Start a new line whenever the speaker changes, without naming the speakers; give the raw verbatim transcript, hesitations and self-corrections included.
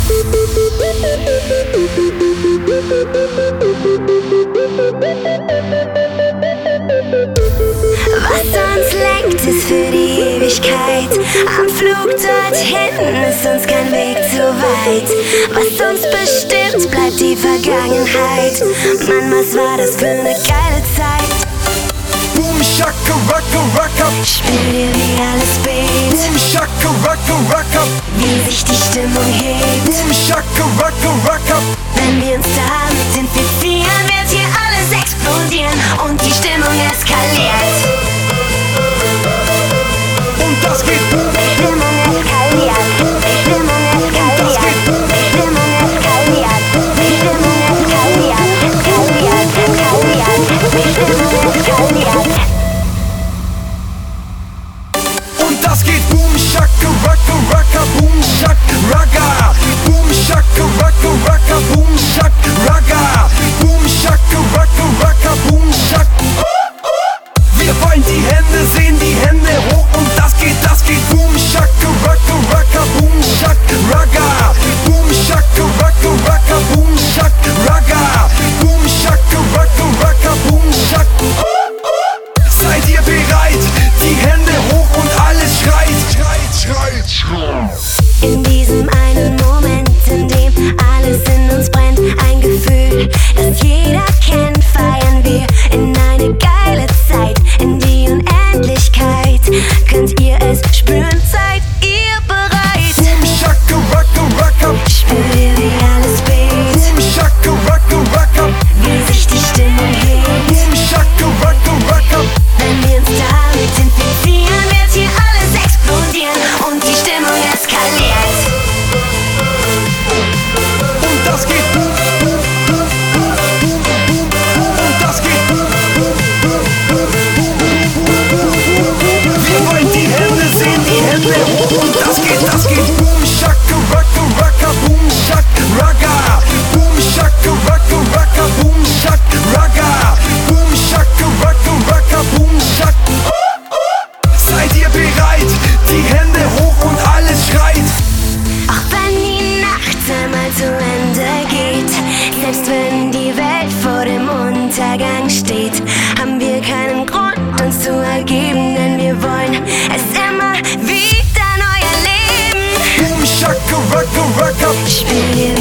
Was uns lenkt, ist für die Ewigkeit. Am Flug dorthin ist uns kein Weg zu weit. Was uns bestimmt, bleibt die Vergangenheit. Mann, was war das für eine geile Zeit.
Boom shaka raka raka.
Spür dir, wie alles bebt.
Boom shaka raka raka.
Wie sich die Stimmung hebt.
Boom shaka raka raka.
Wenn wir uns damit infizieren, wird hier alles explodieren und die Stimmung eskaliert.
Und das geht boom.
Stimmung eskaliert. Stimmung eskaliert. Stimmung eskaliert. Stimmung eskaliert. Eskaliert. Eskaliert. Stimmung eskaliert.
Und das geht boom shaka raka raka. Boom shaka raka. Boom shaka raka raka. Boom shaka raka. Boom shaka raka raka. Boom shaka. Wir wollen die Hände sehen, die Hände hoch. Und das geht, das geht boom shaka raka raka. Boom shaka raka. Boom shaka raka raka. Boom shaka raka. Boom shaka raka raka. Boom shaka. Seid ihr bereit? Die Hände hoch und alles schreit. Schreit, schreit, schreit.
In diesem einen Moment, in dem alles in uns brennt, ein Gefühl, das jeder kennt, feiern wir in eine geile Zeit, in die Unendlichkeit. Könnt ihr es spüren? Seid ihr bereit?
Boom shaka raka raka.
Spürt ihr, wie alles bebt?
Boom shaka raka raka.
Wie sich die Stimmung hebt?
Boom shaka raka raka.
Wenn wir uns damit infizieren, wird hier alles explodieren und die Stimmung eskaliert.
Und das geht boom, boom, boom, boom, boom, boom, boom. Und das geht boom, boom, boom, boom, boom, boom, boom, boom. Wir wollen die Hände sehen, die Hände hoch. Und das geht, das geht boom shaka raka raka. Boom shaka raka. Boom shaka raka raka. Boom shaka raka. Boom shaka raka raka. Boom shaka. Seid ihr bereit? Die Hände hoch und alles schreit.
Auch wenn die Nacht einmal zu Ende geht, selbst wenn die Welt vor dem Untergang steht, haben wir keinen Grund, uns zu ergeben, denn wir wollen es immer wieder neu erleben.
Boom shaka raka raka.
Spür dir,